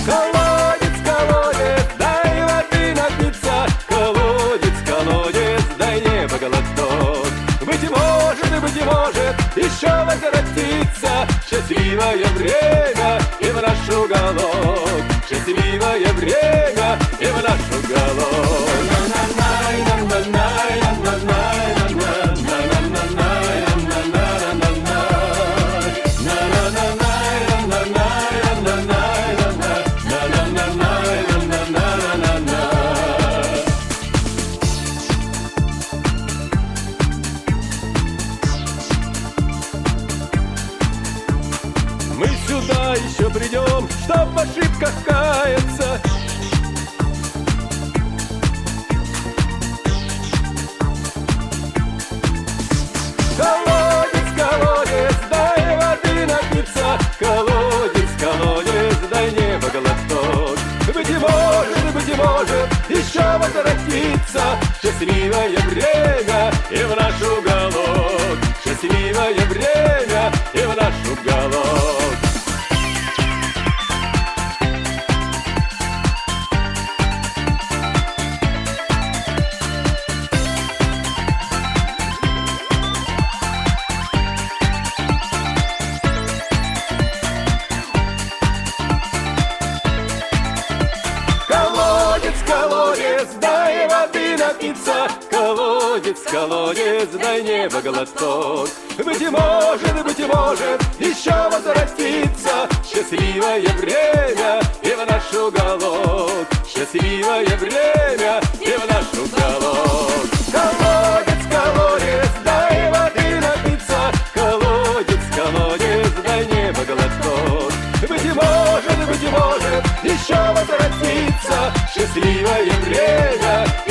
Колодец, колодец, дай воды напиться. Колодец, колодец, дай небо глоток. Быть может, еще возвратится счастливое время и в наш уголок. Счастливое время и в наш уголок. Мы сюда еще придем, чтоб в ошибках каяться. Колодец, колодец, дай воды напиться. Колодец, колодец, дай небо глоток. Быть может, еще возвратится счастливое время и в наш уголок. Счастливое время и в наш уголок. Колодец, дай воды напиться. Колодец, колодец, дай небо глоток. Быть может, еще возвратится счастливое время и в наш уголок. Счастливое время и в наш уголок. Колодец, колодец, дай воды напиться. Колодец, колодец, дай небо глоток. Быть может, еще возвратится счастливое время